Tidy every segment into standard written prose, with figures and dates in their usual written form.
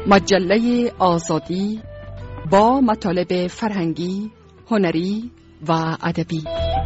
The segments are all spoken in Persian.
مجله آزادی با مطالب فرهنگی، هنری و ادبی.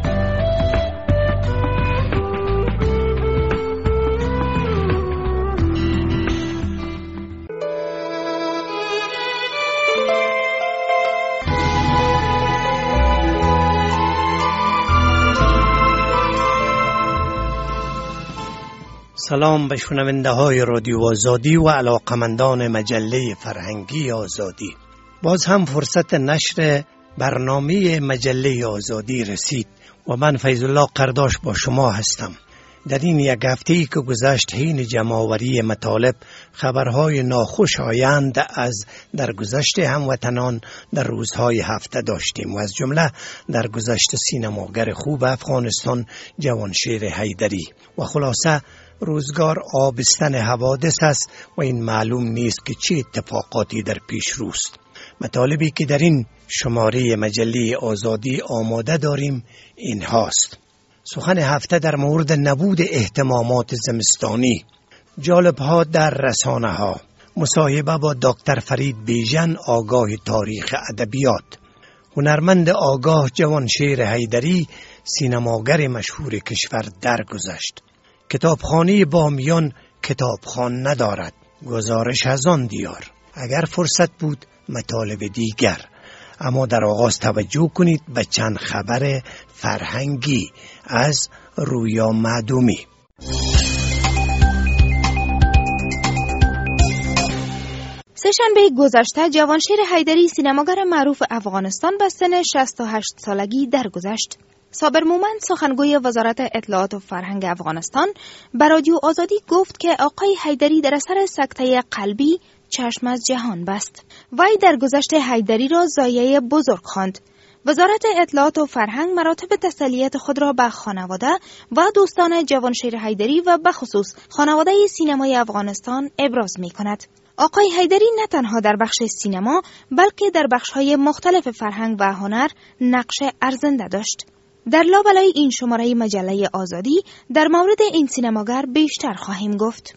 سلام به شنونده های رادیو آزادی و علاقمندان مجله فرهنگی آزادی. باز هم فرصت نشر برنامه مجله آزادی رسید و من فیض الله قرداش با شما هستم. در این یک هفته‌ای که گذشت حین جمع‌آوری مطالب خبرهای ناخوش آیند از درگذشت هموطنان در روزهای هفته داشتیم و از جمله درگذشت سینماگر خوب افغانستان جوانشیر حیدری و خلاصه روزگار آبستن حوادث است و این معلوم نیست که چه اتفاقاتی در پیش روست. مطالبی که در این شماره مجله آزادی آماده داریم این هاست: سخن هفته در مورد نبود اهتمامات زمستانی، جالب ها در رسانه ها، مصاحبه با دکتر فرید بیژن آگاه تاریخ ادبیات، هنرمند آگاه جوانشیر حیدری سینماگر مشهور کشور درگذشت، کتابخانه بامیان کتابخوان ندارد، گزارش از آن دیار، اگر فرصت بود مطالب دیگر. اما در آغاز توجه کنید به چند خبر فرهنگی از رویا معدومی. سه‌شنبه گذشته جوانشیر حیدری سینماگر معروف افغانستان به سن 68 سالگی درگذشت. صابر مومند سخنگوی وزارت اطلاعات و فرهنگ افغانستان به رادیو آزادی گفت که آقای حیدری در اثر سکته قلبی چشم از جهان بست. وی درگذشت حیدری را ضایعه بزرگ خواند. وزارت اطلاعات و فرهنگ مراتب تسلیت خود را به خانواده و دوستان جوانشیر حیدری و به خصوص خانواده سینمای افغانستان ابراز می کند. آقای حیدری نه تنها در بخش سینما بلکه در بخش‌های مختلف فرهنگ و هنر نقش ارزنده داشت. در لابلای این شماره مجله آزادی در مورد این سینماگر بیشتر خواهیم گفت.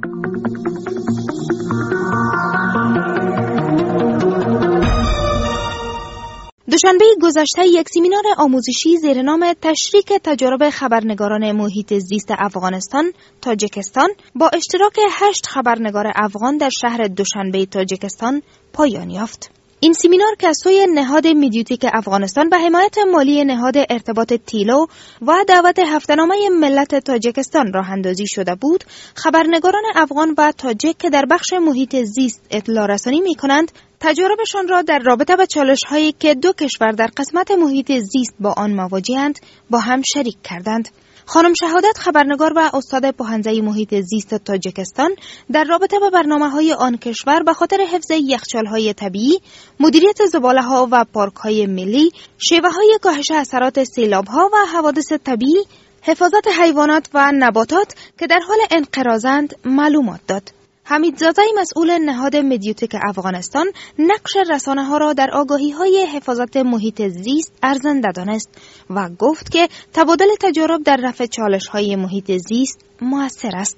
دوشنبه گذشته یک سمینار آموزشی زیر نام تشریک تجارب خبرنگاران محیط زیست افغانستان تاجیکستان با اشتراک 8 خبرنگار افغان در شهر دوشنبه تاجیکستان پایان یافت. این سمینار که از سوی نهاد میدیوتیک افغانستان به حمایت مالی نهاد ارتباط تیلو و دعوت هفته‌نامه ملت تاجیکستان راه اندازی شده بود، خبرنگاران افغان و تاجیک که در بخش محیط زیست اطلاع رسانی می کنند، تجاربشان را در رابطه با چالش‌هایی که دو کشور در قسمت محیط زیست با آن مواجه‌اند با هم شریک کردند. خانم شهادت خبرنگار و استاد پوهنځی محیط زیست تاجیکستان در رابطه با برنامه‌های آن کشور به خاطر حفظ یخچال‌های طبیعی، مدیریت زباله‌ها و پارک‌های ملی، شیوه‌های کاهش اثرات سیلاب‌ها و حوادث طبیعی، حفاظت حیوانات و نباتات که در حال انقراضند معلومات داد. حمید زاده مسئول نهاد میدیوتیک افغانستان نقش رسانه‌ها را در آگاهی‌های حفاظت محیط زیست ارزنده دانست و گفت که تبادل تجارب در رفع چالش‌های محیط زیست مؤثر است.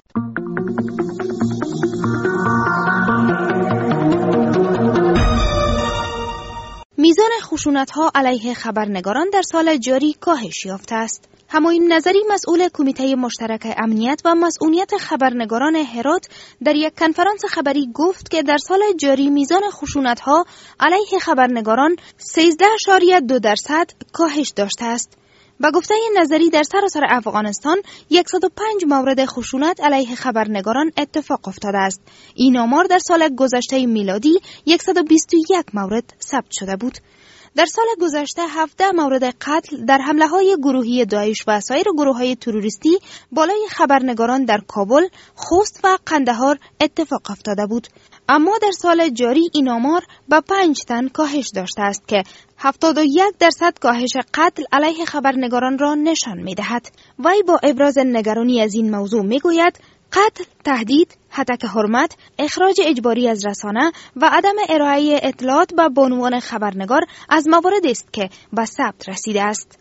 میزان خشونت‌ها علیه خبرنگاران در سال جاری کاهش یافته است. همایون نظری مسئول کمیته مشترک امنیت و مسئولیت خبرنگاران هرات در یک کنفرانس خبری گفت که در سال جاری میزان خشونت‌ها علیه خبرنگاران 13.2% کاهش داشته است. با گفته نظری در سراسر افغانستان 105 مورد خشونت علیه خبرنگاران اتفاق افتاده است. این آمار در سال گذشته میلادی 121 مورد ثبت شده بود. در سال گذشته 17 مورد قتل در حمله‌های گروهی داعش و سایر گروه‌های تروریستی بالای خبرنگاران در کابل، خوست و قندهار اتفاق افتاده بود. اما در سال جاری این آمار به 5 تن کاهش داشته است که 71% کاهش قتل علیه خبرنگاران را نشان می‌دهد. وی با ابراز نگرانی از این موضوع می‌گوید قتل، تهدید، هتک حرمت، اخراج اجباری از رسانه و عدم ارائه اطلاعات به بانوان خبرنگار از مواردی است که به ثبت رسیده است.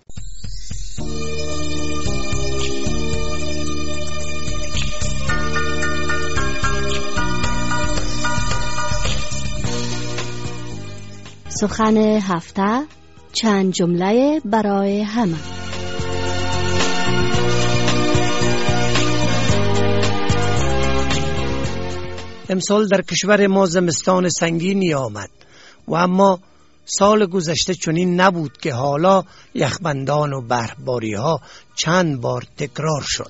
سخن هفته، چند جمله برای همه. امسال در کشور ما زمستان سنگینی آمد و اما سال گذشته چنین نبود که حالا یخبندان و برفباری ها چند بار تکرار شد.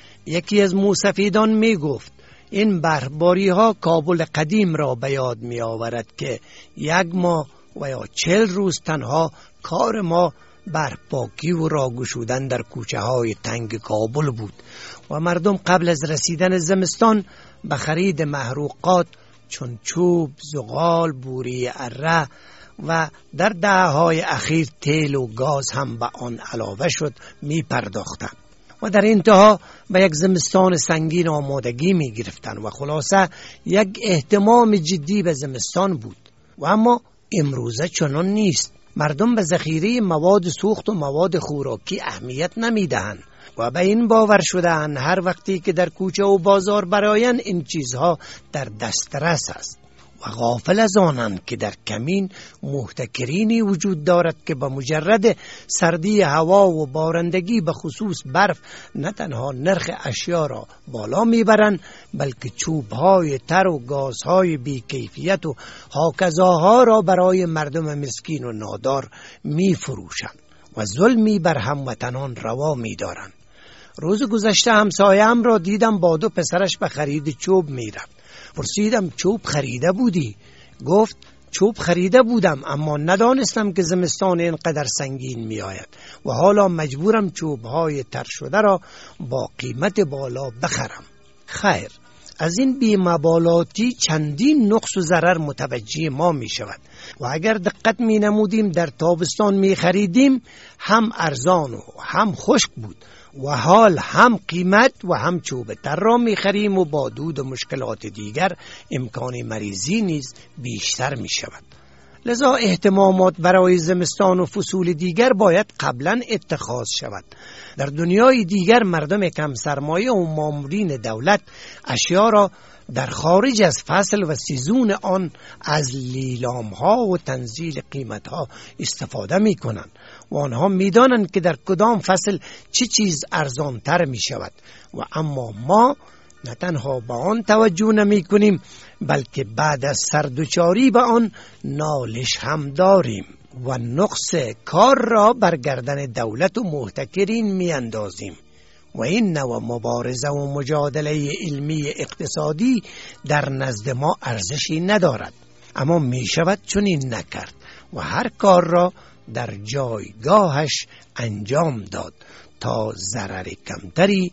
یکی از موسفیدان می گفت این برفباری ها کابل قدیم را به یاد می آورد که 1 ماه و یا 40 روز تنها کار ما برفپاکی و راه گشودن در کوچه های تنگ کابل بود و مردم قبل از رسیدن زمستان به خرید محروقات چون چوب، زغال، بوری اره و در دهه‌های اخیر تیل و گاز هم به آن علاوه شد می پرداختند و در انتها به یک زمستان سنگین آمادگی می گرفتند و خلاصه یک اهتمام جدی به زمستان بود. و اما امروزه چنان نیست. مردم به ذخیره مواد سوخت و مواد خوراکی اهمیت نمی دهند و به این باور شده‌اند هر وقتی که در کوچه و بازار برآیند این چیزها در دسترس است و غافل از آنند که در کمین محتکرینی وجود دارد که با مجرد سردی هوا و بارندگی به خصوص برف نه تنها نرخ اشیا را بالا میبرند بلکه چوبهای تر و گازهای بیکیفیت و هاکزاها را برای مردم مسکین و نادار میفروشند و ظلمی بر هموطنان روا میدارند. روز گذشته همسایه‌ام را دیدم با 2 پسرش به خرید چوب میرفت. پرسیدم چوب خریده بودی؟ گفت چوب خریده بودم اما ندانستم که زمستان اینقدر سنگین می آید و حالا مجبورم چوبهای تر شده را با قیمت بالا بخرم. خیر، از این بی‌مبالاتی چندین نقص و ضرر متوجه ما می شود و اگر دقت می نمودیم در تابستان می خریدیم هم ارزان و هم خشک بود و حال هم قیمت و هم چوب تر را می خریم و با دود و مشکلات دیگر امکان مریضی نیز بیشتر می شود. لذا اهتمامات برای زمستان و فصول دیگر باید قبلا اتخاذ شود. در دنیای دیگر مردم کم سرمایه و مامورین دولت اشیا را در خارج از فصل و سیزون آن از لیلام ها و تنزیل قیمت ها استفاده می کنند و آنها می دانند که در کدام فصل چه چیز ارزان تر می شود و اما ما نه تنها به آن توجه نمی کنیم بلکه بعد از سردوچاری به آن نالش هم داریم و نقص کار را بر گردن دولت و محتکرین می اندازیم و این نوع مبارزه و مجادله علمی اقتصادی در نزد ما ارزشی ندارد. اما می شود چنین نکرد و هر کار را در جایگاهش انجام داد تا ضرر کمتری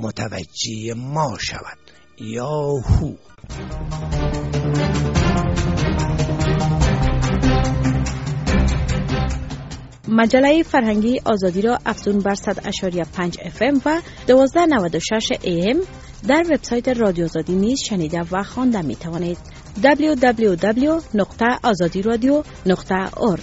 متوجه ما شود. یاهو. مجله فرهنگی آزادی را افزون بر 100.5 FM و 1296 AM در وبسایت رادیو آزادی نیز شنیده و خوانده می توانید. www.azadiradio.org.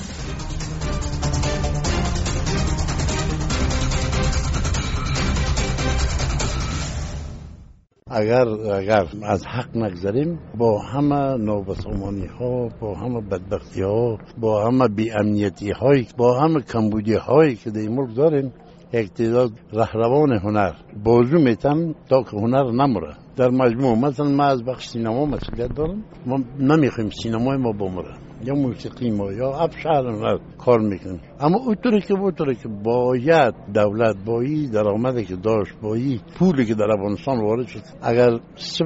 اگر از حق نگذاریم با همه نابسامانی ها، با همه بدبختی ها، با همه بی امنیتی های، با همه کمبودی هایی که در این ملک داریم، یک تعداد رهروان هنر بازو میتن تا که هنر نمره. در مجموع مثلا ما از بخش سینما مسئولیت دارم، ما نمیخوایم سینمای ما بمره یا موسیقی ما یا ابشار هنر کار میکنیم، اما اونطوری که باید دولت بایی درآمدی که داشت بایی پولی که در افغانستان وارد شد اگر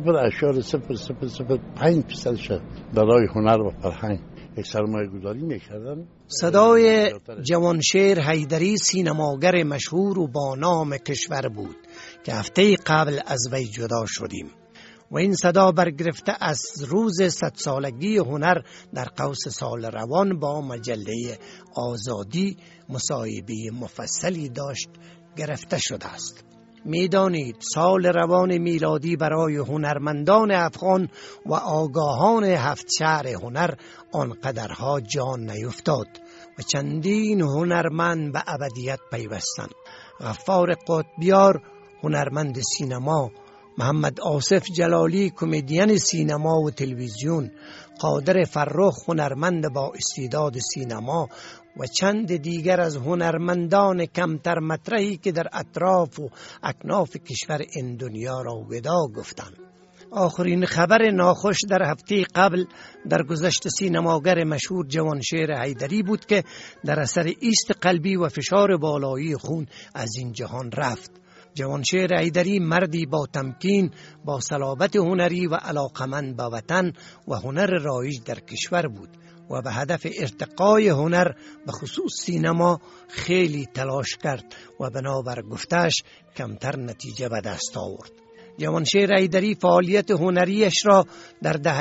0.0005% برای هنر و فرهنگ یک سرمایه گذاری میکردن. صدای جوانشیر حیدری سینماگر مشهور و با نام کشور بود که هفته قبل از وی جدا شدیم و این صدا برگرفته از روز 100 سالگی هنر در قوس سال روان با مجله آزادی مصاحبه مفصلی داشت گرفته شده است. میدانید سال روان میلادی برای هنرمندان افغان و آگاهان 7 شهر هنر آنقدرها جان نیفتاد و چندین هنرمند به ابدیت پیوستند. غفار قطبیار هنرمند سینما، محمد آصف جلالی کمدین سینما و تلویزیون، قادر فرخ هنرمند با استعداد سینما و چند دیگر از هنرمندان کمتر مطرحی که در اطراف و اکناف کشور این دنیا را وداع گفتند. آخرین خبر ناخوش در هفته قبل در گذشت سینماگر مشهور جوانشیر حیدری بود که در اثر ایست قلبی و فشار بالایی خون از این جهان رفت. جوانشیر حیدری مردی با تمکین، با صلابت هنری و علاقمند به وطن و هنر رایج در کشور بود و به هدف ارتقای هنر به خصوص سینما خیلی تلاش کرد و بنابر گفتش کمتر نتیجه به دست آورد. جوانشیر حیدری فعالیت هنریش را در دهه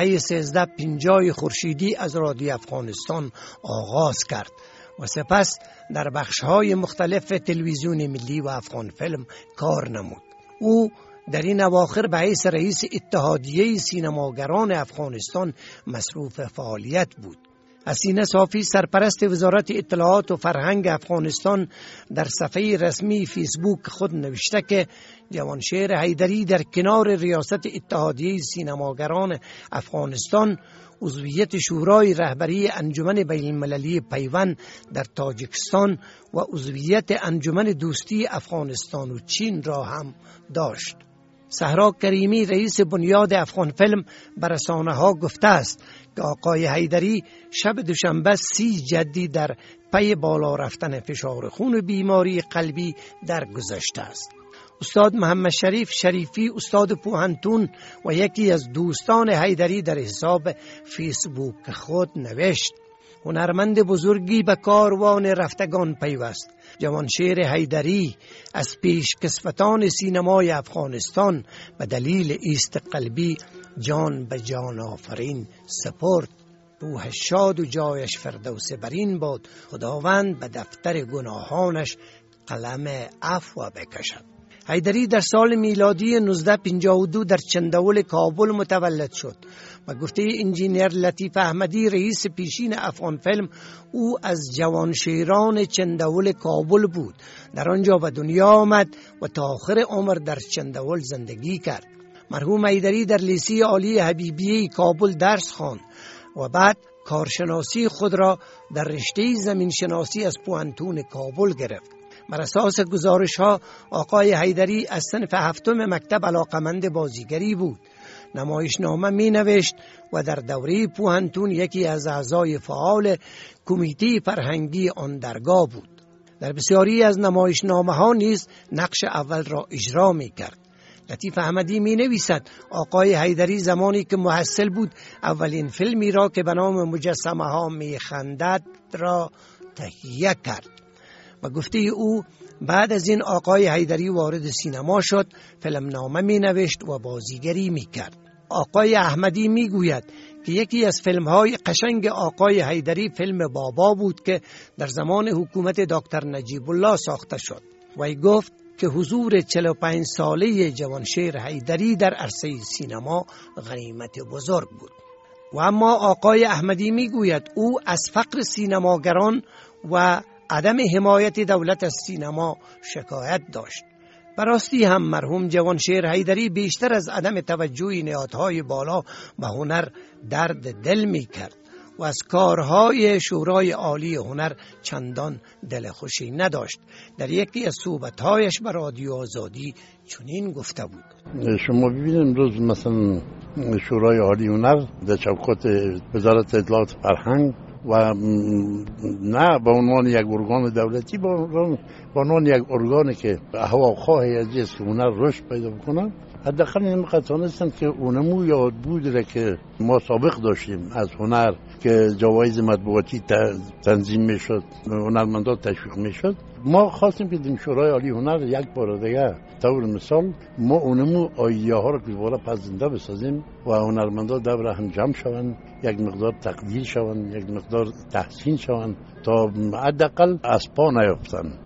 1350 خورشیدی از رادیو افغانستان آغاز کرد و سپس در بخش‌های مختلف تلویزیون ملی و افغان فیلم کار نمود. او در این اواخر به حیث رئیس اتحادیه سینماگران افغانستان مصروف فعالیت بود. حسینه صافی سرپرست وزارت اطلاعات و فرهنگ افغانستان در صفحه رسمی فیسبوک خود نوشته که جوانشیر حیدری در کنار ریاست اتحادیه سینماگران افغانستان عضویت شورای رهبری انجمن بین المللی پیوند در تاجیکستان و عضویت انجمن دوستی افغانستان و چین را هم داشت. صحرا کریمی رئیس بنیاد افغان فیلم به رسانه‌ها گفته است که آقای حیدری شب دوشنبه 30 جدی در پی بالا رفتن فشار خون و بیماری قلبی درگذشته است. استاد محمد شریف شریفی استاد پوهنتون و یکی از دوستان حیدری در حساب فیسبوک خود نوشت: هنرمند بزرگی به کاروان رفتگان پیوست. جوانشیر حیدری از پیشکسوتان سینمای افغانستان به دلیل ایست قلبی جان به جان آفرین سپرد. روح شاد و جایش فردوس برین باد. خداوند به دفتر گناهانش قلم عفو بکشد. حیدری در سال میلادی 1952 در چندول کابل متولد شد و گفته انجینیر لطیف احمدی رئیس پیشین افغان فیلم او از جوانشیران چندول کابل بود. در آنجا به دنیا آمد و تا آخر عمر در چندول زندگی کرد. مرحوم حیدری در لیسه عالی حبیبیه کابل درس خواند و بعد کارشناسی خود را در رشته زمینشناسی از پوهنتون کابل گرفت. بر اساس گزارش ها آقای حیدری از صنف هفتم مکتب علاقمند بازیگری بود. نمایشنامه می نوشت و در دوره پوهنتون یکی از اعضای فعال کمیته فرهنگی آن درگاه بود. در بسیاری از نمایشنامه ها نیز نقش اول را اجرا می کرد. لطیف احمدی می نویسد آقای حیدری زمانی که محصل بود اولین فیلمی را که به نام مجسمه ها می خندد را تهیه کرد. و گفته او بعد از این آقای حیدری وارد سینما شد، فیلمنامه می نوشت و بازیگری می کرد. آقای احمدی می گوید که یکی از فیلم‌های قشنگ آقای حیدری فیلم بابا بود که در زمان حکومت دکتر نجیب الله ساخته شد. وی گفت که حضور 45 ساله جوانشیر حیدری در عرصه سینما غنیمت بزرگ بود. و اما آقای احمدی می گوید او از فقر سینماگران و عدم حمایت دولت از سینما شکایت داشت. براستی هم مرحوم جوانشیر حیدری بیشتر از عدم توجه نهادهای بالا به هنر درد دل می کرد و از کارهای شورای عالی هنر چندان دلخوشی نداشت. در یکی از صحبتهایش به رادیو آزادی چنین گفته بود: شما ببینید امروز مثلا شورای عالی هنر در چوکات وزارت اطلاعات فرهنگ و نه به عنوان یک ارگان دولتی، به عنوان یک ارگانی که هواخواهی از است که هنر رشد پیدا بکنه، حداقل این قطعا هستند که اونمو یاد بود که ما سابق داشتیم از هنر که جوایز مطبوعاتی تنظیم میشد، هنرمندان تشویق میشد. ما خواستیم که در شورای عالی هنر یک بار دیگه طور مثال ما اونمو آیه ها رو که دوباره پسنده بسازیم و هنرمندان دور هم جمع شوند، یک مقدار تقدیر شوند، یک مقدار تحسین شوند تا حداقل از پا نیفتند.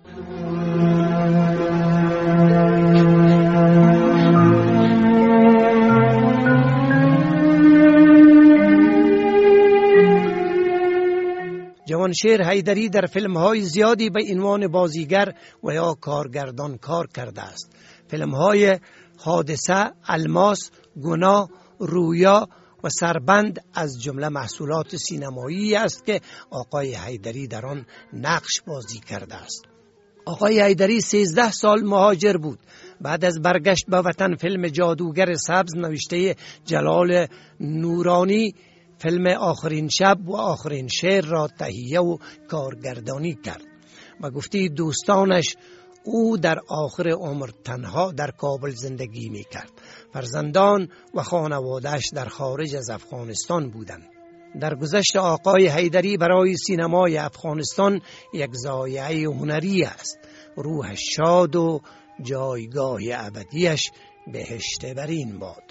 جوانشیر حیدری در فیلم‌های زیادی به عنوان بازیگر و یا کارگردان کار کرده است. فیلم‌های حادثه، الماس، گناه، رویا و سربند از جمله محصولات سینمایی است که آقای حیدری در آن نقش بازی کرده است. آقای حیدری 13 سال مهاجر بود. بعد از برگشت به وطن فیلم جادوگر سبز نوشته جلال نورانی، فیلم آخرین شب و آخرین شعر را تهیه و کارگردانی کرد. و گفته دوستانش او در آخر عمر تنها در کابل زندگی می کرد. فرزندان و خانواده‌اش در خارج از افغانستان بودند. در گذشت آقای حیدری برای سینمای افغانستان یک ضایعه هنری است. روحش شاد و جایگاه ابدیش بهشت برین باد.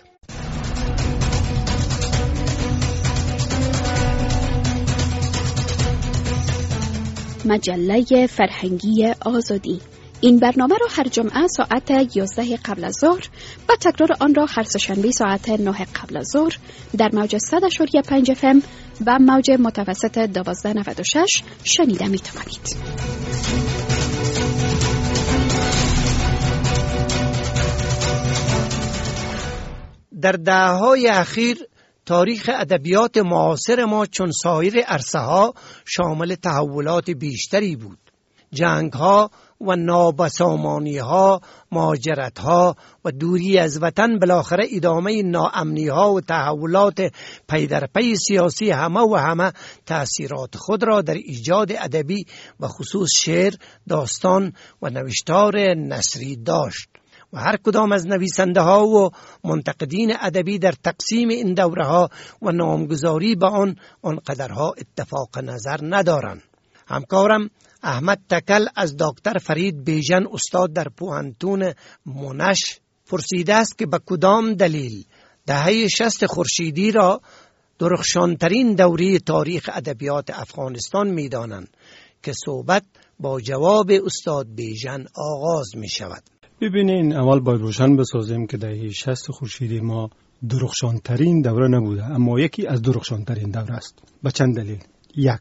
مجله فرهنگی آزادی. این برنامه را هر جمعه ساعت 11 قبل از ظهر و تکرار آن را هر سه‌شنبه ساعت 9 قبل از ظهر در موج 100.5 FM و موج متوسط 1296 شنیده می توانید. در دهه‌های اخیر تاریخ ادبیات معاصر ما چون سایر عرصه‌ها شامل تحولات بیشتری بود. جنگ‌ها و نابسامانی‌ها، مهاجرت‌ها و دوری از وطن، بالاخره ادامه ناامنی‌ها و تحولات پی در پی سیاسی همه تأثیرات خود را در ایجاد ادبی و خصوص شعر، داستان و نوشتار نثری داشت و هر کدام از نویسنده ها و منتقدین ادبی در تقسیم این دوره ها و نامگذاری به آنقدرها اتفاق نظر ندارند. همکارم احمد تکل از دکتر فرید بیژن استاد در پوهنتون منش پرسیده است که به کدام دلیل دهه 60 خورشیدی را درخشانترین دوره تاریخ ادبیات افغانستان می‌دانند که صحبت با جواب استاد بیژن آغاز می شود. ببینین، اول باید روشن بسازیم که دهه 60 خورشیدی ما درخشانترین دوره نبوده، اما یکی از درخشانترین دوره است. به چند دلیل؟ یک،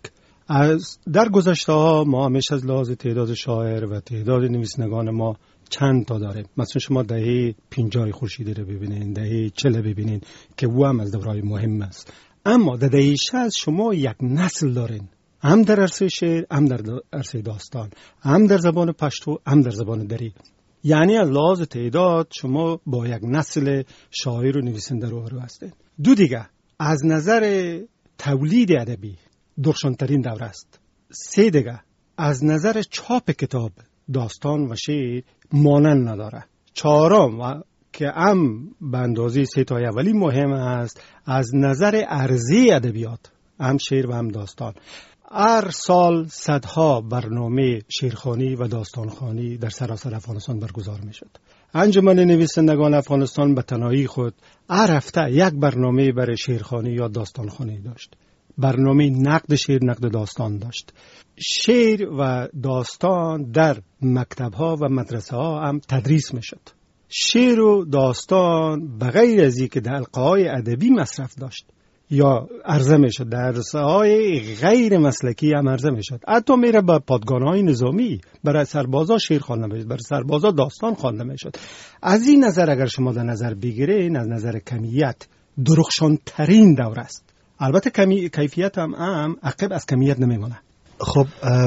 از در گذشته ها ما همیشه از لحاظ تعداد شاعر و تعداد نویسندگان ما چند تا داریم. مثلا شما دهه 50 خورشیدی رو ببینین، دهه 40 ببینین که او هم از دورهای مهم است. اما در دهه 60 شما یک نسل دارین، هم در عرصه شعر، هم در عرصه داستان، هم در زبان پشتو، هم در زبان دری. یعنی از لحاظ تعداد شما با یک نسل شاعر و نویسنده رو هستین. دو دیگه، از نظر تولید ادبی درخشانترین دوره است. سه دیگه، از نظر چاپ کتاب، داستان و شعر مانند نداره. چهارم و که هم به اندازه سه تا اولی مهم است، از نظر عرضه ادبیات، هم شعر و هم داستان. هر سال صدها برنامه شعرخوانی و داستانخوانی در سراسر افغانستان برگزار می شد. انجمن نویسندگان افغانستان به تنهایی خود هر هفته یک برنامه برای شعرخوانی یا داستانخوانی داشت. برنامه نقد شعر، نقد داستان داشت. شعر و داستان در مکتب‌ها و مدرسه‌ها هم تدریس می شد. شعر و داستان بغیر از اینکه در حلقه‌های ادبی مصرف داشت یا عرضه می شد، در رسانه‌های غیر مسلکی هم عرضه می شد. حتی میره به پادگان‌های نظامی برای سربازا شعر خوانده می شد، برای سربازا داستان خوانده می شد. از این نظر اگر شما در نظر بگیرین، از نظر کمیت درخشانترین دوره است. البته کیفیت هم عقب از کمیت نمیمونه. خب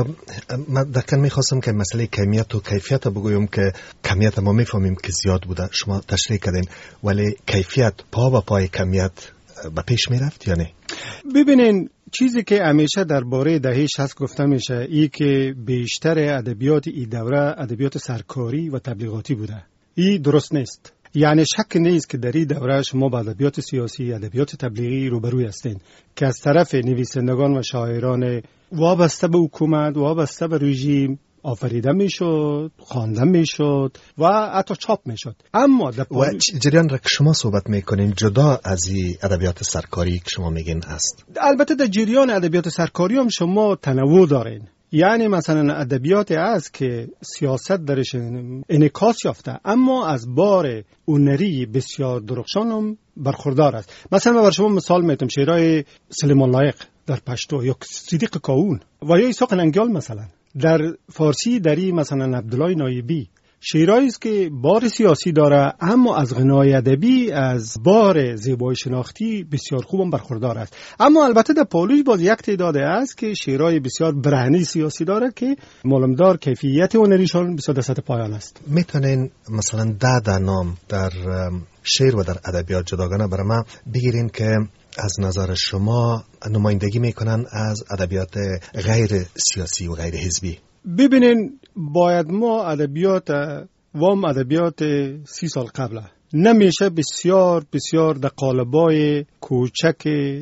من دقیقا میخواستم که مسئله کمیت و کیفیت بگویم که کمیت ما میفهمیم که زیاد بوده، شما تشریح کردین، ولی کیفیت پا به پای کمیت به پیش میرفت یا نه؟ ببینین، چیزی که همیشه درباره دهه 60 گفته میشه ای که بیشتر ادبیات این دوره ادبیات سرکاری و تبلیغاتی بوده. این درست نیست. یعنی شک نیست که در این دوره شما با ادبیات سیاسی، ادبیات تبلیغی روبروی هستین که از طرف نویسندگان و شاعران وابسته به حکومت، وابسته به رژیم آفریده میشد، خوانده میشد و حتی چاپ میشد. اما و جریان را که شما صحبت میکنین جدا از این ادبیات سرکاری که شما میگین هست. البته در جریان ادبیات سرکاری هم شما تنوع دارین. یعنی مثلا ادبیات است که سیاست درش انعکاس یافته، اما از بار هنری بسیار درخشان هم برخوردار است. مثلا من بر شما مثال میتونم شعرهای سلیمان لایق در پشتو یا صدیق کاون و یا اسحاق ننگیال مثلا. در فارسی دری مثلا عبدالله نایبی شعرهایی است که بار سیاسی داره، اما از غنای ادبی، از بار زیبایی شناختی بسیار خوب برخوردار است. اما البته در پالوش باز یک تعداد است که شعرهای بسیار برهنه سیاسی داره که معلومدار کیفیت هنریشان بسیار در سطح پایان است. میتونین مثلا ده نام در شعر و در ادبیات جداگانه برای ما بگیرین که از نظر شما نمایندگی میکنن از ادبیات غیر سیاسی و غیر حزبی؟ ببینین، باید ما ادبیات 30 سال قبل نمیشه بسیار در قالبای کوچک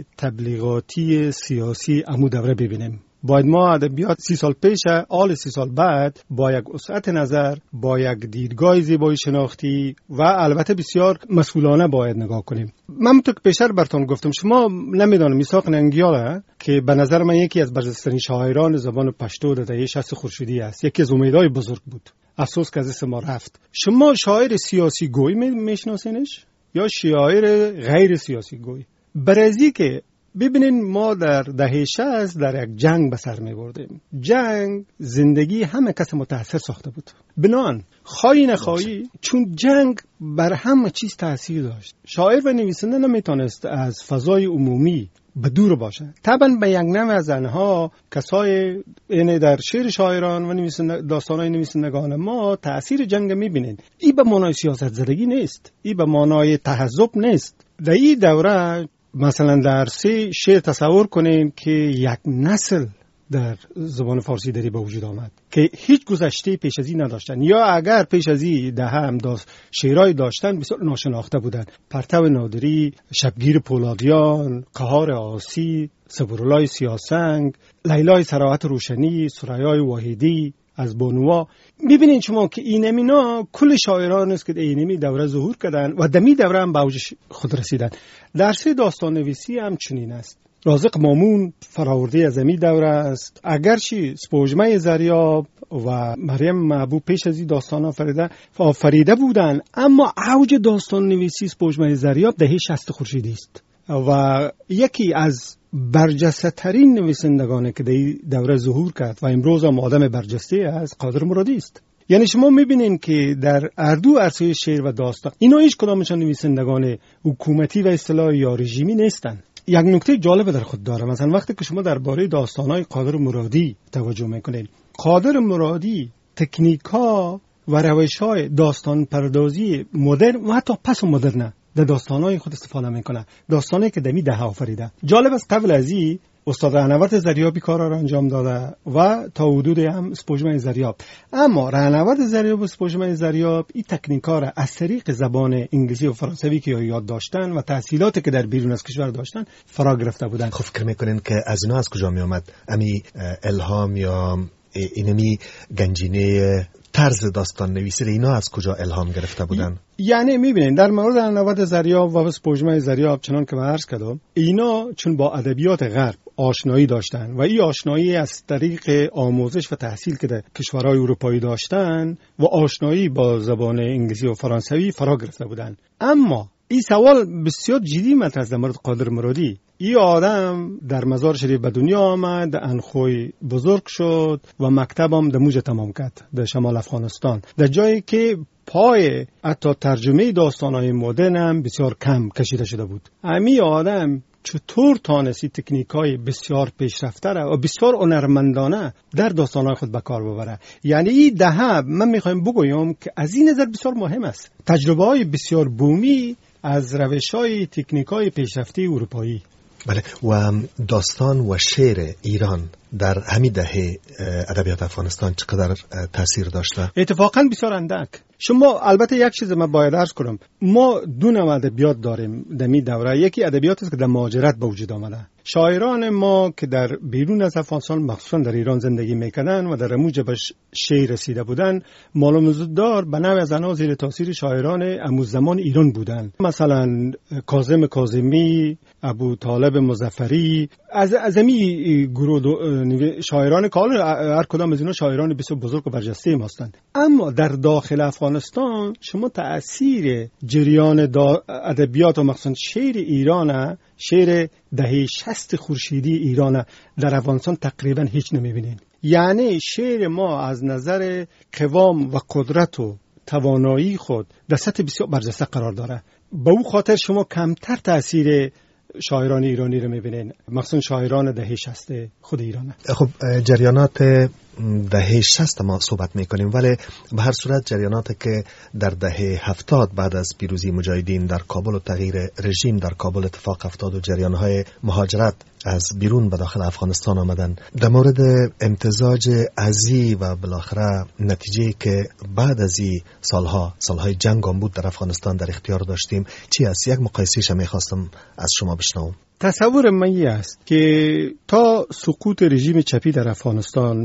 تبلیغاتی سیاسی امو دوره ببینیم. باید ما ادبیات 30 سال پیش، 30 سال بعد با یک وسعت نظر، با یک دیدگاه زیبایی شناختی و البته بسیار مسئولانه باید نگاه کنیم. من تو که پیشتر براتون گفتم، شما نمیدانم میثاق ننگیال که به نظر من یکی از برجسته‌ترین شاعران زبان پشتو در دهه 60 خورشیدی است، یکی از امیدهای بزرگ بود. افسوس که از اسم ما رفت. شما شاعر سیاسی گوی میشناسینش یا شاعر غیر سیاسی گوی؟ برازی که ببینین، ما در دهه 60 در یک جنگ به سر می بردیم. جنگ زندگی همه کس متاثر ساخته بود. بنان خواهی نخواهی، چون جنگ بر همه چیز تاثیر داشت، شاعر و نویسنده نمیتونست از فضای عمومی به دور باشه. طبعا به یک نوع از آنها کسای یعنی در شعر شاعران و داستانهای نویسندگان ما تاثیر جنگ میبینین. این به معنای سیاست زدگی نیست، این به معنای تحزب نیست. در این دوره مثلا در 3 شعر تصور کنیم که یک نسل در زبان فارسی داری به وجود آمد که هیچ گذشته پیش از این نداشتن، یا اگر پیش از این ده هم شعرهای داشتن بسیار ناشناخته بودن. پرتو نادری، شبگیر پولادیان، قهار آسی، صبرالله سیاسنگ، لیلای صراحت روشنی، سریای واحدی از بانوا. میبینین شما که اینمینا کل شاعران است که در اینمی دوره ظهور کردن و دمی دوره هم به اوج خود رسیدن. درس داستان نویسی هم چنین است. رازق مامون فراورده از امی دوره است، اگرچه سپوږمۍ زریاب و مریم محبوب پیش از این داستان آفریده بودن، اما اوج داستان نویسی سپوږمۍ زریاب دهه 60 خورشیدی است و یکی از برجسته ترین نویسندگانی که در دوره ظهور کرد و امروز هم آدم برجسته است قادر مرادی است. یعنی شما میبینین که در اردو عرصه شعر و داستان اینا هیچ کدامشان نویسندگان حکومتی و اصطلاحی یا رژیمی نیستن. یک نکته جالب در خود داره. مثلا وقتی که شما درباره داستانهای قادر مرادی توجه میکنین، قادر مرادی تکنیک‌ها و روش‌های داستان پردازی مدرن و حتی پس مدرن در داستانهای خود استفاده میکنه، داستانی که دمی ده آفریده. جالب است قبل از این استاد رهنورد زریابی کارا را انجام داده و تا حدود هم سپوږمۍ زریاب، اما رهنورد زریاب و سپوږمۍ زریاب این تکنیک‌ها را از طریق زبان انگلیسی و فرانسوی که یاد داشتن و تحصیلاتی که در بیرون از کشور داشتن فرا گرفته بودن. خب فکر میکنین که از اینا از کجا می آمد امی الهام یا اینمی گنجینه طرز داستان نویسی اینا از کجا الهام گرفته بودن؟ یعنی میبینین در مورد رهنورد زریاب و سپوږمۍ زریاب چنان که من عرض کردم، اینا چون با ادبیات غرب آشنایی داشتن و این آشنایی از طریق آموزش و تحصیل که در کشورهای اروپایی داشتن و آشنایی با زبان انگلیسی و فرانسوی فرا گرفته بودن. اما این سوال بسیار جدی مطرح است در مورد قادر مرادی. این آدم در مزار شریف به دنیا آمد، در انخوی بزرگ شد و مکتب هم در موجه تمام کرد در شمال افغانستان، در جایی که پای حتی ترجمه داستانهای مدرن هم بسیار کم کشیده شده بود. همین آدم چطور تانستی تکنیکای بسیار پیشرفته را و بسیار هنرمندانه در داستانهای خود به کار ببره. یعنی این دهه من میخوایم بگویم که از این نظر بسیار مهم است. تجربه های بسیار بومی از روش‌های تکنیک‌های پیشرفته اروپایی. بله، و داستان و شعر ایران در همین دهه ادبیات افغانستان چقدر تاثیر داشته؟ اتفاقاً بسیار اندک. شما البته یک چیز من باید عرض کنم، ما دو نوع ادبیات داریم در این دوره. یکی ادبیات است که در مهاجرت به وجود آمده. شاعران ما که در بیرون از افغانستان مخصوصا در ایران زندگی میکردن و در موج به شعر رسیده بودن، معلوم دار به نوع از آنها زیر تاثیر شاعران همزمان ایران بودن. مثلا کاظم کاظمی، ابو طالب مظفری، از امی گروه شاعران که هر کدام از اینا شاعران بسیار بزرگ و برجسته هستند. اما در داخل افغانستان شما تأثیر جریان ادبیات و مخصوصا شعر ایران، شعر دهه 60 خورشیدی ایران در افغانستان تقریبا هیچ نمیبینین. یعنی شعر ما از نظر قوام و قدرت و توانایی خود در سطح بسیار برجسته قرار داره. به او خاطر شما کمتر تأثیر شاعران ایرانی رو میبینین، مخصوصا شاعران دهه 60 خود ایرانه. خب جریانات دهه 60 ما صحبت میکنیم، ولی به هر صورت جریاناتی که در دهه 70 بعد از پیروزی مجاهدین در کابل و تغییر رژیم در کابل اتفاق افتاد و جریانهای مهاجرت از بیرون به داخل افغانستان آمدن، در مورد امتزاج ازی و بالاخره نتیجه که بعد از این سالهای جنگ هم بود در افغانستان در اختیار داشتیم، چی است؟ یک مقایسه‌اش میخواستم از شما بشنوم. تصور من است که تا سقوط رژیم چپی در افغانستان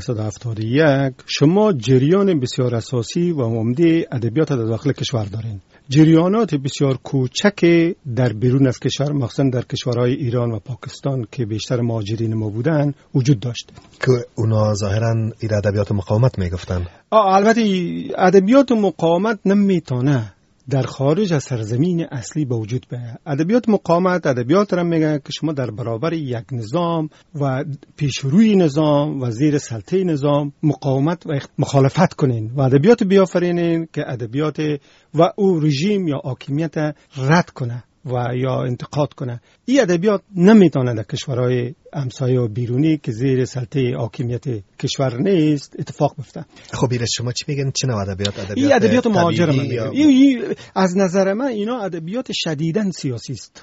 1371 شما جریان بسیار اساسی و عمده ادبیات در داخل کشور دارین. جریانات بسیار کوچک در بیرون از کشور، مخصوصا در کشورهای ایران و پاکستان که بیشتر مهاجرین ما بودن، وجود داشت که اونا ظاهرا این ادبیات مقاومت میگفتن. البته ادبیات مقاومت نمیتونه در خارج از سرزمین اصلی به وجود بیاید. ادبیات مقاومت ادبیات را میگن که شما در برابر یک نظام و پیشروی نظام و زیر سلطه نظام مقاومت و مخالفت کنین و ادبیات بیافرینین که ادبیات و او رژیم یا حاکمیت رد کنه و یا انتقاد کنه. این ادبیات نمیتونه در کشورهای همسایه و بیرونی که زیر سلطه حاکمیت کشور نیست اتفاق بیفته. خب ایره شما چی میگن؟ چه نوع ادبیات؟ این ادبیات مهاجر من از نظر من اینا ادبیات شدیداً سیاسی است.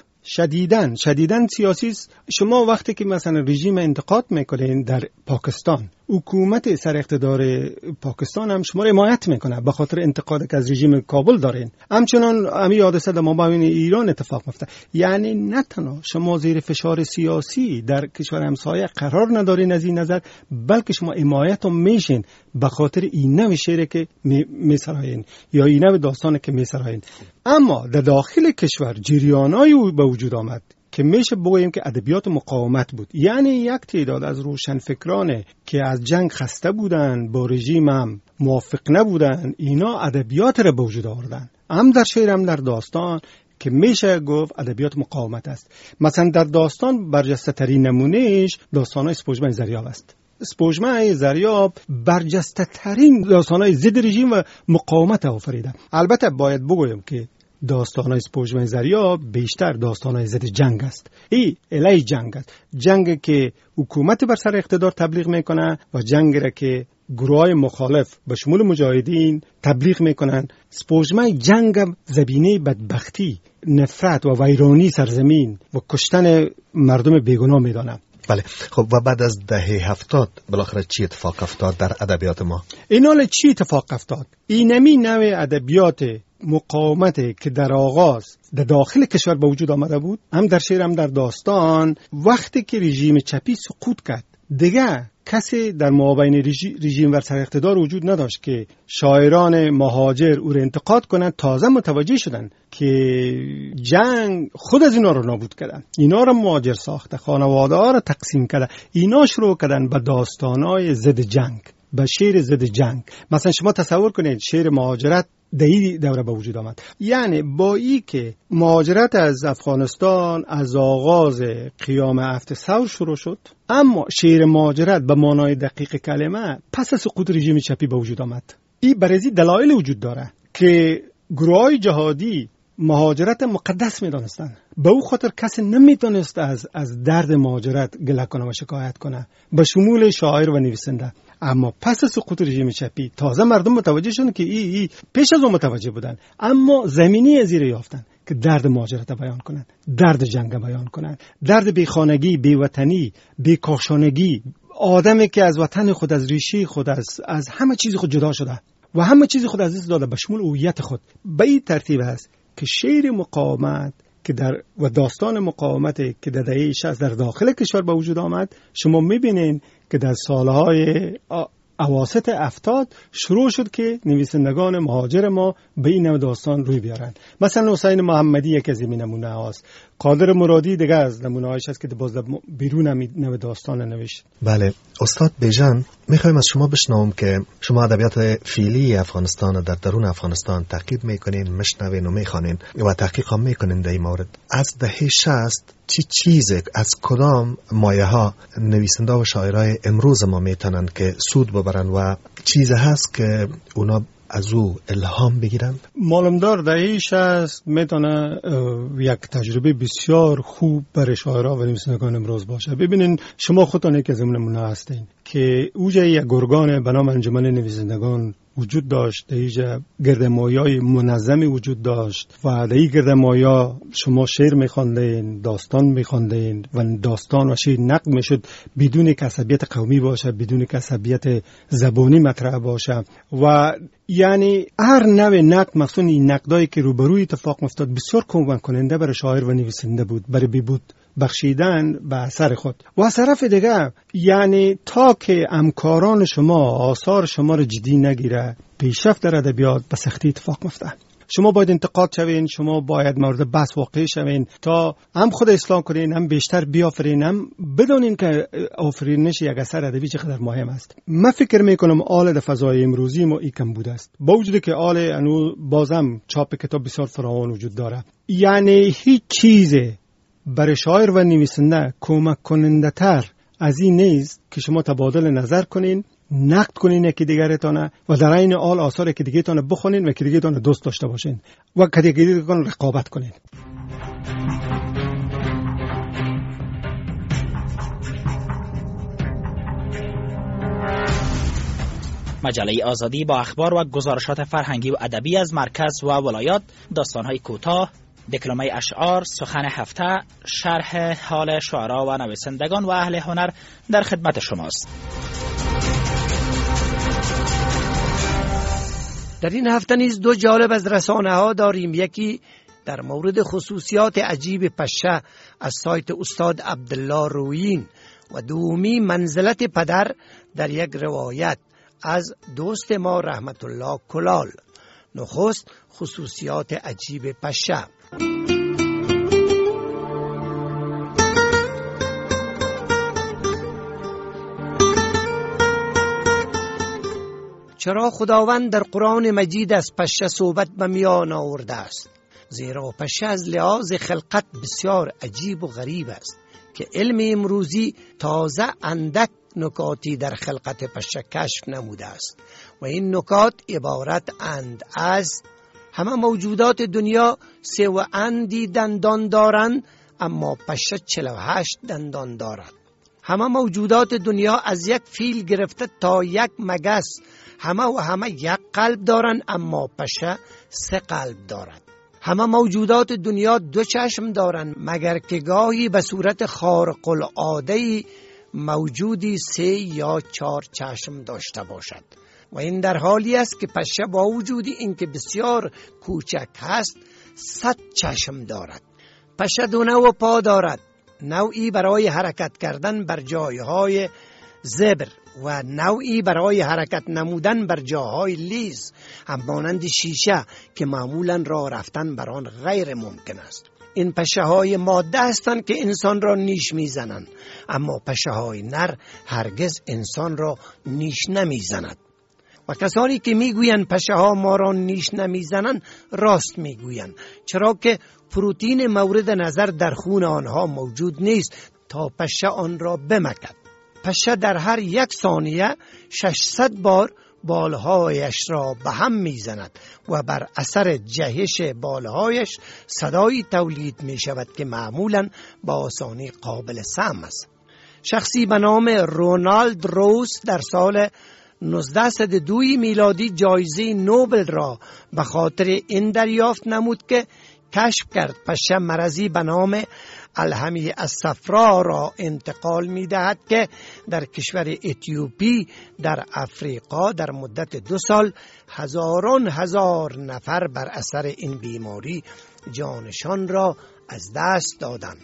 شدیداً سیاسی است. شما وقتی که مثلا رژیم انتقاد میکنین در پاکستان، حکومت سر اقتدار پاکستان هم شما را حمایت میکنه به خاطر انتقاد که از رژیم کابل دارین. همچنان همین حادثه در مابین ایران اتفاق میفته. یعنی نه تنها شما زیر فشار سیاسی در کشور همسایه قرار ندارین از این نظر، بلکه شما حمایت هم میشین به خاطر این نوع شعری که میسراین یا این نوع داستانی که میسراین. اما در داخل کشور جریانایی به وجود آمد که میشه بگوییم که ادبیات مقاومت بود. یعنی یک تعداد از روشنفکران که از جنگ خسته بودن، با رژیم هم موافق نبودن، اینا ادبیات را به وجود آوردن، هم در شعر هم در داستان، که میشه گفت ادبیات مقاومت است. مثلا در داستان برجسته ترین نمونهش داستان‌های اسپوژمای زریاب است. اسپوژمای زریاب برجسته ترین داستان‌های ضد رژیم و مقاومت آفریده. البته باید بگویم که داستان‌های اسپوژمای زریاب بیشتر داستان‌های ضد جنگ است. ای علیه جنگ است. جنگ که حکومت بر سر اقتدار تبلیغ میکنه و جنگ را که گروه‌های مخالف به شمول مجاهدین تبلیغ میکنن. اسپوژمای جنگ زبینه بدبختی، نفرت و ویرانی سرزمین و کشتن مردم بیگناه میدانه. بله. خب و بعد از دهه 70 بالاخره چی اتفاق افتاد در ادبیات ما؟ اینال چی اتفاق افتاد؟ اینمی نوع ادبیات مقاومت که در آغاز در داخل کشور به وجود آمده بود، هم در شعر هم در داستان، وقتی که رژیم چپی سقوط کرد دیگه کسی در مابین رژیم و سر اقتدار وجود نداشت که شاعران مهاجر او را انتقاد کنند. تازه متوجه شدن که جنگ خود از اینا رو نابود کردن، اینا رو مهاجر ساخته، خانواده ها رو تقسیم کرده، اینا شروع کردن به داستانای ضد جنگ، به شعر ضد جنگ. مثلا شما تصور کنید شعر مهاجرت در این دوره به وجود آمد. یعنی با ای که مهاجرت از افغانستان از آغاز قیام هفت ثور شروع شد، اما شعر مهاجرت به معنای دقیق کلمه پس از سقوط رژیم چپی به وجود آمد. این برای دلایل وجود داره که گروه‌های جهادی مهاجرت مقدس می‌دانستند. به او خاطر کسی نمی‌تونست از درد مهاجرت گله کنه و شکایت کنه، به شمول شاعر و نویسنده. اما پس از سقوط رژیم چپی تازه مردم متوجه شدن که ای پیش از اون متوجه بودن، اما زمینی از این یافتن که درد مهاجرت بیان کنن، درد جنگ بیان کنن، درد بیخانگی، بیوطنی، بیکاشانگی، آدمی که از وطن خود، از ریشه خود، از همه چیز خود جدا شده و همه چیز خود از دست داده به شمول هویت خود. به این ترتیب است که شعر مقاومت که و داستان مقاومت که در دهه 60 در داخل کشور به وجود آمد، شما می‌بینید که در سالهای اواسط 70 شروع شد که نویسندگان مهاجر ما به این نوع داستان روی بیارن. مثلا حسین محمدی یک از این نمونه هاست، قادر مرادی دیگه از نمونه هایش هست که باز بیرون هم نوع داستان نوشت. بله استاد بیژن، میخوایم از شما بشنوم که شما ادبیات فعلی افغانستان در درون افغانستان تعقیب میکنین، مشنوین و میخوانین و تحقیق هم میکنین در این مورد. از دهه 60 چی چیزی از کدام مایه ها نویسنده و شاعرای امروز ما میتونن که سود ببرن و چیزی هست که اونا از او الهام بگیرن؟ معلمدار دهه 60 میتونه یک تجربه بسیار خوب برای شاعرها و نویسندگان امروز باشه. ببینین شما خودتان یک از نمونه هستین که اوجا یک گرگان به نام انجمن نویسندگان وجود داشت، دیجا گردمایای منظمی وجود داشت و در این گردمایا شما شعر میخواندین، داستان میخواندین و داستان و شعر نقد میشد بدون که عصبیت قومی باشه، بدون که عصبیت زبانی مطرح باشه. و یعنی هر نوع نقد، مخصوصا این نقدایی که روبروی اتفاق میافتاد، بسیار کمک کننده برای شاعر و نویسنده بود برای بهبود بخشیدن به اثر خود. و از طرف دیگه یعنی تا که همکاران شما آثار شما رو جدی نگیره، پیشرفت در ادبیات به سختی اتفاق میفته. شما باید انتقاد شوین، شما باید مورد بحث واقع شوین تا هم خود اصلاح کنین، هم بیشتر بیافرین، هم بدونین که آفرینش یک اثر ادبی چقدر مهم است. من فکر میکنم آل در فضای امروزی ما این کم بوده است، با وجودی که آل انو بازم چاپ کتاب بسیار فراوان وجود داره. یعنی هیچ چیز برای شاعر و نویسنده کمک کننده تر از این نیست که شما تبادل نظر کنین، نقد کنین یکی دیگرتانه و در عین حال آثار یکی دیگرتانه بخونین و یکی دیگرتانه دوست داشته باشین و یکی دیگرتانه رقابت کنین. مجله آزادی با اخبار و گزارشات فرهنگی و ادبی از مرکز و ولایات، داستان‌های کوتاه، دکلمه اشعار، سخن هفته، شرح حال شعرا و نویسندگان و اهل هنر در خدمت شماست. در این هفته نیز دو جالب از رسانه ها داریم. یکی در مورد خصوصیات عجیب پشه از سایت استاد عبدالله رویین و دومی منزلت پدر در یک روایت از دوست ما رحمت الله کلال. نخست خصوصیات عجیب پشه. چرا خداوند در قرآن مجید از پشه صحبت به میان آورده است؟ زیرا پشه از لحاظ خلقت بسیار عجیب و غریب است که علم امروزی تازه اندک نکاتی در خلقت پشه کشف نموده است و این نکات عبارت اند از: همه موجودات دنیا 32 دندان دارند اما پشه 48 دندان دارد. همه موجودات دنیا از یک فیل گرفته تا یک مگس همه یک قلب دارند اما پشه 3 قلب دارد. همه موجودات دنیا 2 چشم دارند مگر که گاهی به صورت خارق العاده موجودی 3 یا 4 چشم داشته باشد و این در حالی است که پشه با وجود اینکه بسیار کوچک هست 100 چشم دارد. پشه 2 نوع پا دارد، نوعی برای حرکت کردن بر جایهای زبر و نوعی برای حرکت نمودن بر جاهای لیز همانند شیشه که معمولا راه رفتن بر آن غیر ممکن است. این پشه های ماده هستند که انسان را نیش میزنند اما پشه های نر هرگز انسان را نیش نمیزند. و کسانی که میگویند پشه ها ما را نیش نمیزنند راست میگویند، چرا که پروتئین مورد نظر در خون آنها موجود نیست تا پشه آن را بمکد. پشه در هر 1 ثانیه 600 بار بالهایش را به هم میزند و بر اثر جهش بالهایش صدایی تولید می شود که معمولاً با آسانی قابل سمع است. شخصی به نام رونالد روز در سال 1902 میلادی جایزه نوبل را به خاطر این دریافت نمود که کشف کرد پشه مرضی به نام الهمی الصفرا را انتقال می دهد که در کشور اتیوپی در افریقا در مدت 2 سال هزار نفر بر اثر این بیماری جانشان را از دست دادند.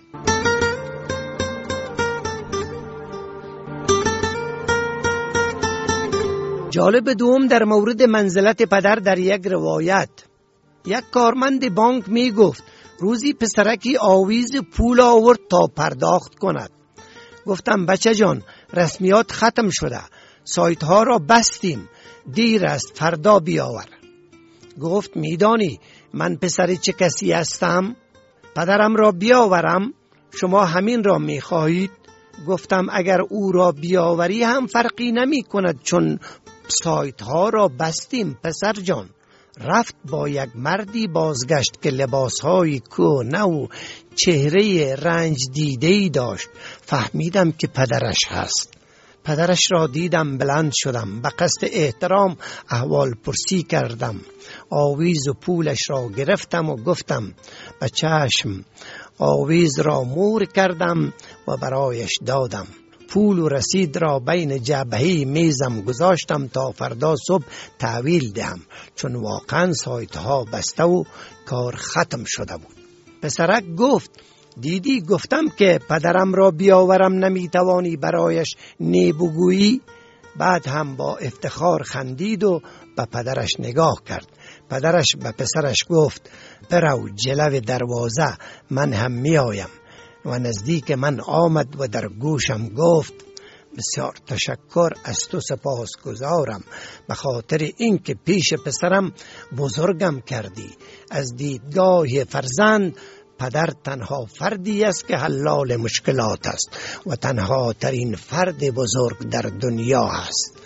جالب دوم در مورد منزلت پدر در یک روایت. یک کارمند بانک می گفت روزی پسرکی آویز پول آورد تا پرداخت کند. گفتم بچه جان رسمیات ختم شده، سایت ها را بستیم، دیر است، فردا بیاور. گفت میدانی من پسر چه کسی هستم؟ پدرم را بیاورم؟ شما همین را میخواهید؟ گفتم اگر او را بیاوری هم فرقی نمی کند چون سایت ها را بستیم پسر جان. رفت با یک مردی بازگشت که لباس های کهنه و چهره رنج دیده‌ای داشت. فهمیدم که پدرش هست. پدرش را دیدم، بلند شدم، به قصد احترام احوال پرسی کردم. آویز و پولش را گرفتم و گفتم به چشم. آویز را مور کردم و برایش دادم. پول و رسید را بین جبهه میزم گذاشتم تا فردا صبح تحویل دهم، چون واقعا سایت ها بسته و کار ختم شده بود. پسرک گفت دیدی گفتم که پدرم را بیاورم، نمیتوانی برایش نیبگویی؟ بعد هم با افتخار خندید و به پدرش نگاه کرد. پدرش به پسرش گفت برو جلو دروازه، من هم می آیم. و نزدیک من آمد و در گوشم گفت بسیار تشکر از تو سپاسگزارم به خاطر اینکه پیش پسرم بزرگم کردی. از دیدگاه فرزند پدر تنها فردی است که حلال مشکلات است و تنها ترین فرد بزرگ در دنیا است.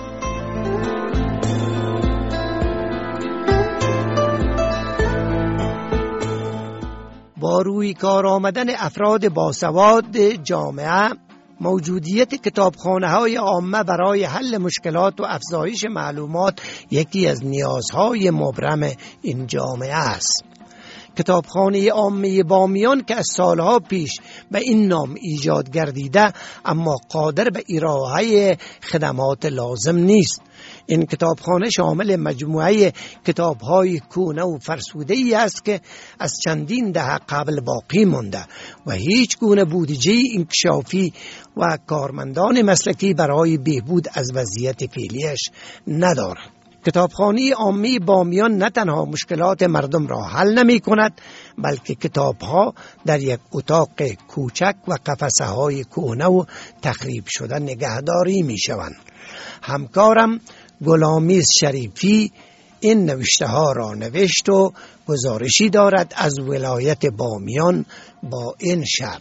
با روی کار آمدن افراد باسواد جامعه، موجودیت کتابخانه‌های عامه برای حل مشکلات و افزایش معلومات یکی از نیازهای مبرم این جامعه است. کتابخانه عامه بامیان که از سالها پیش به این نام ایجاد گردیده اما قادر به ارائه خدمات لازم نیست. این کتابخانه شامل مجموعه کتاب‌های کهنه و فرسوده‌ای است که از چندین دهه قبل باقی مانده و هیچ گونه بودجه انکشافی و کارمندان مسلکی برای بهبود از وضعیت فعلیش ندارد. کتابخانه عامه بامیان نه تنها مشکلات مردم را حل نمی کند، بلکه کتاب‌ها در یک اتاق کوچک و قفسه‌های کهنه و تخریب شده نگهداری می شوند. همکارم غلامیز شریفی این نوشته ها را نوشت و گزارشی دارد از ولایت بامیان با این شعر.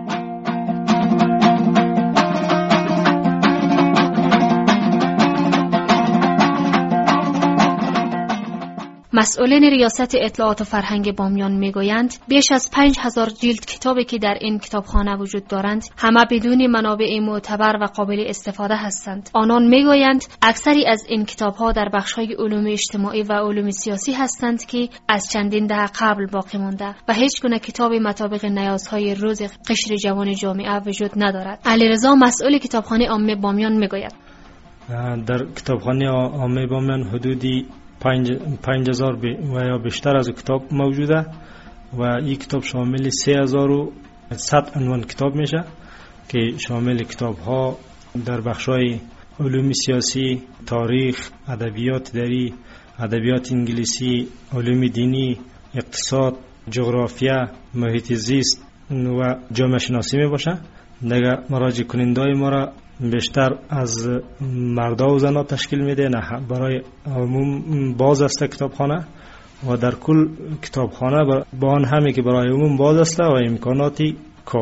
مسئولین ریاست اطلاعات و فرهنگ بامیان میگویند بیش از 5000 جلد کتابی که در این کتابخانه وجود دارند همه بدون منابع معتبر و قابل استفاده هستند. آنان میگویند اکثری از این کتاب‌ها در بخش‌های علوم اجتماعی و علوم سیاسی هستند که از چندین دهه قبل باقی مانده و هیچ گونه کتاب مطابق نیازهای روز قشر جوان جامعه وجود ندارد. علیرضا مسئول کتابخانه عامه بامیان میگوید در کتابخانه عامه بامیان حدودی 5000 و یا بیشتر از کتاب موجوده و این کتاب شامل 3100 عنوان کتاب میشه که شامل کتاب ها در بخشای علوم سیاسی، تاریخ، ادبیات دری، ادبیات انگلیسی، علوم دینی، اقتصاد، جغرافیا، محیط زیست و جامعه شناسی می باشه. دیگه مراجع کنندای ما را بیشتر از مردا و زنا تشکیل میده. نه برای عموم باز است کتابخانه و در کل کتابخانه با آن همی که برای عموم باز است و امکاناتی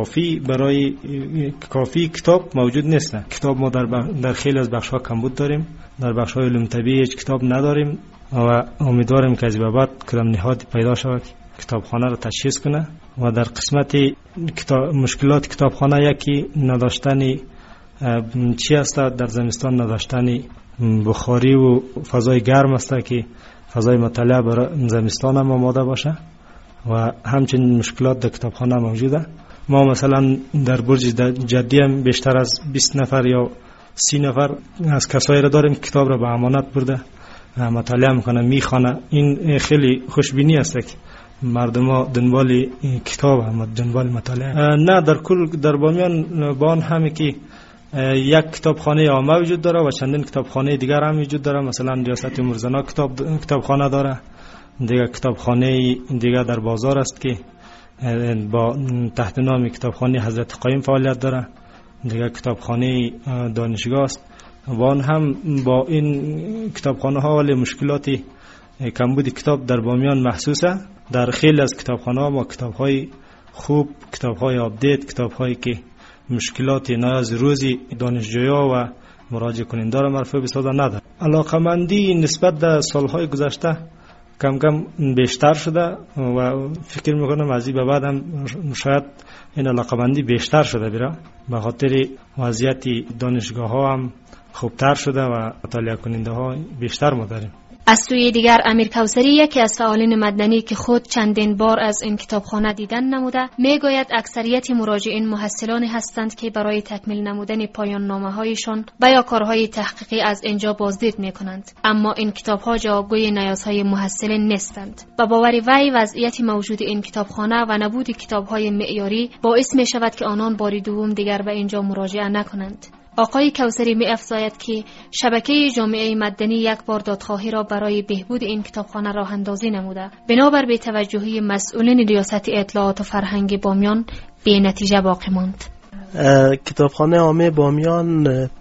کافی کتاب موجود نیست. کتاب ما در خیلی از بخش ها کمبود داریم. در بخش های علوم طبیعی هیچ کتاب نداریم و امیدواریم که از بعد کدام نهاد پیدا شود کتابخانه را تشخیص کنه. و در قسمت مشکلات کتابخانه یکی نداشتن چی است؟ در زمستان نداشتن بخاری و فضای گرم است که فضای مطالعه برای زمستان هم آماده باشه و همچنین مشکلات در کتابخانه موجوده. ما مثلا در برج جدی هم بیشتر از 20 نفر یا 30 نفر از کسایی را داریم که کتاب را به امانت برده مطالعه میکنه میخوانه. این خیلی خوشبینی است که مردم ها دنبال کتاب هم دنبال مطالعه. نه در کل در بامیان بان همی که یک کتابخانه عامه وجود داره و چندین کتابخانه دیگر هم وجود داره. مثلا ریاست مرزنا کتابخانه داره. دیگر کتابخانه دیگر در بازار است که با تحت نام کتابخانه حضرت قایم فعالیت داره. دیگر کتابخانه دانشگاه است. و آن هم با این کتابخانه ها ولی مشکلاتی کمبود کتاب در بامیان محسوسه. در خیلی از کتابخانه ها ما کتاب های خوب، کتاب های آپدیت، کتاب هایی که مشکلات نیاز روزی دانشجویا و مراجع کننده را مرفوع بسازه نداره. علاقمندی نسبت به سالهای گذشته کم کم بیشتر شده و فکر میکنم از این به بعد هم شاید این علاقمندی بیشتر شده بیره، به خاطر وضعیت دانشگاه ها هم خوبتر شده و مطالعه کننده ها بیشتر ما داریم. از سوی دیگر امیر کوثری، یکی از فعالین مدنی که خود چندین بار از این کتابخانه دیدن نموده، میگوید اکثریت مراجعین محصلانی هستند که برای تکمیل نمودن پایان نامه هایشان و یا کارهای تحقیقی از اینجا بازدید می کنند، اما این کتاب ها جوابگوی نیازهای محصلین نیستند. با باور وی وضعیت موجود این کتابخانه و نبود کتاب های معیاری باعث می شود که آنان بار دوم دیگر به اینجا مراجعه نکنند. آقای کوثری می افزاید که شبکه جامعه مدنی یک بار دادخواهی را برای بهبود این کتابخانه راه اندازی نموده، بنابر بی‌توجهی مسئولین ریاست اطلاعات و فرهنگ بامیان بی نتیجه باقی ماند. کتابخانه عامه بامیان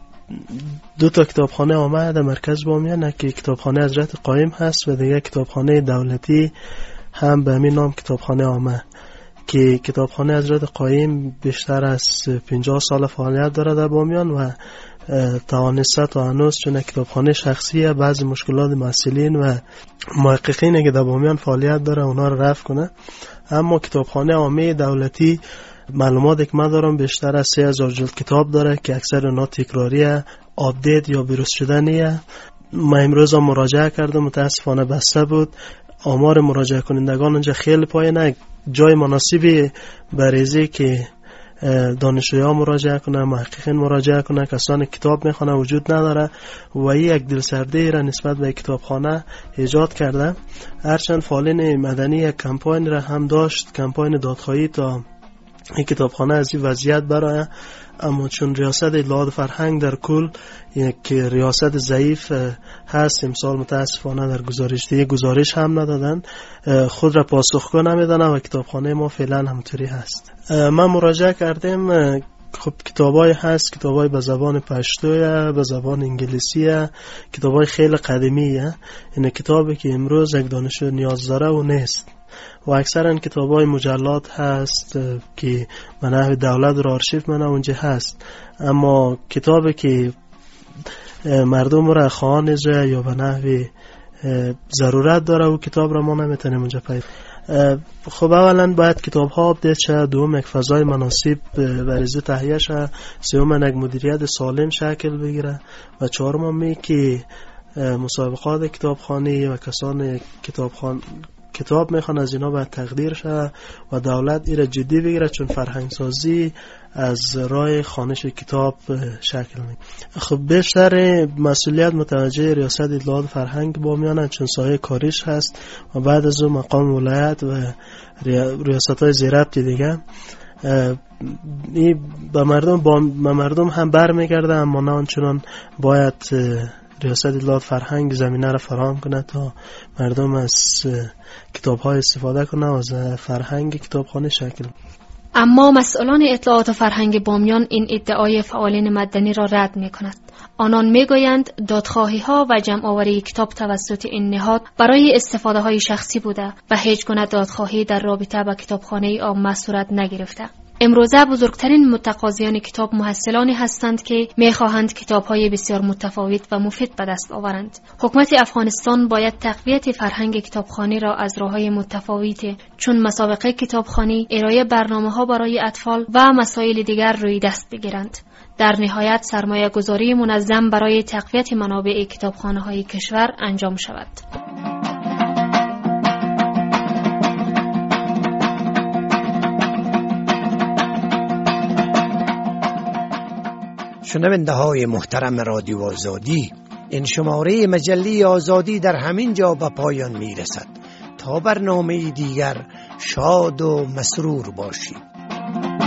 دو تا کتابخانه عامه در مرکز بامیان که کتابخانه حضرت قائم هست و دیگه کتابخانه دولتی هم به همین نام کتابخانه عامه که کتابخانه حضرت قائم بیشتر از 50 سال فعالیت داره در بامیان و توانسته تا هنوز چون کتابخانه شخصیه بعضی مشکلات مسئولین و محققین که در بامیان فعالیت داره اونا رو رفع کنه. اما کتابخانه عامه دولتی معلوماتی که من دارم بیشتر از 3000 جلد کتاب داره که اکثر اونا تکراریه، آپدیت یا بروز شدنیه. من امروز هم مراجعه کردم، متاسفانه بسته بود. آمار مراجعه کنندگان اونجا خیلی پایینه، جای مناسبی بریزی که دانشجویان مراجعه کنه، محققین مراجعه کنه، کسانی کتاب میخونه وجود نداره و یک دلسردی را نسبت به کتابخانه ایجاد کرده. هرچند فعالین مدنی یک کمپاین را هم داشت، کمپاین دادخواهی تا این کتابخانه از این وضعیت برای، اما چون ریاست اطلاعات فرهنگ در کل یک ریاست ضعیف هست، امسال متاسفانه در گزارش هم ندادن، خود را پاسخگو نمیدن و کتابخانه ما فعلا همطوری هست. من مراجعه کردیم، خب کتابای هست، کتابای به زبان پشتویه، به زبان انگلیسیه، کتابای خیلی قدیمیه. این کتابی که امروز یک دانشجو نیاز داره و نیست و اکثرا کتابای مجلات هست که به نحو دولت رو آرشیو منه اونجا هست، اما کتابی که مردم را خوانجه یا به نحو ضرورت داره و کتاب را ما نمیتونیم اونجا پیدا. خب اولا باید کتاب ها آپدیت شه، دوم یک فضای مناسب بریزی تهیه شه، سوم یک مدیریت سالم شکل بگیره و چهارم می که مسابقات کتابخوانی و کسان کتاب میخوان از اینا باید تقدیر شه و دولت ایره جدی بگیره، چون فرهنگ سازی از راه خوانش کتاب شکل میگیره. خب بیشتر مسئولیت متوجه ریاست اطلاعات فرهنگ بامیانه، چون سایه کاریش هست و بعد از اون مقام ولایت و ریاست های زیربط دیگه این به مردم هم بر میگرده، اما نه آنچنان باید ریاست اطلاعات فرهنگ زمینه را فراهم کنه تا مردم از کتاب های استفاده کنه و از فرهنگ کتابخانه شکل. اما مسئولان اطلاعات و فرهنگ بامیان این ادعای فعالین مدنی را رد می کند. آنان می گویند دادخواهی ها و جمع آوری کتاب توسط این نهاد برای استفاده های شخصی بوده و هیچ گونه دادخواهی در رابطه با کتابخانه عامه صورت نگرفته. امروزه بزرگترین متقاضیان کتاب محصلانی هستند که می‌خواهند کتاب‌های بسیار متفاوت و مفید به دست آورند. حکومت افغانستان باید تقویت فرهنگ کتابخوانی را از راه‌های متفاوت چون مسابقه کتابخوانی، ارائه برنامه‌ها برای اطفال و مسائل دیگر روی دست بگیرند. در نهایت سرمایه گذاری منظم برای تقویت منابع کتابخانه‌های کشور انجام شود. شنونده های محترم رادیو آزادی، این شماره مجله آزادی در همین جا به پایان می رسد. تا برنامه دیگر شاد و مسرور باشید.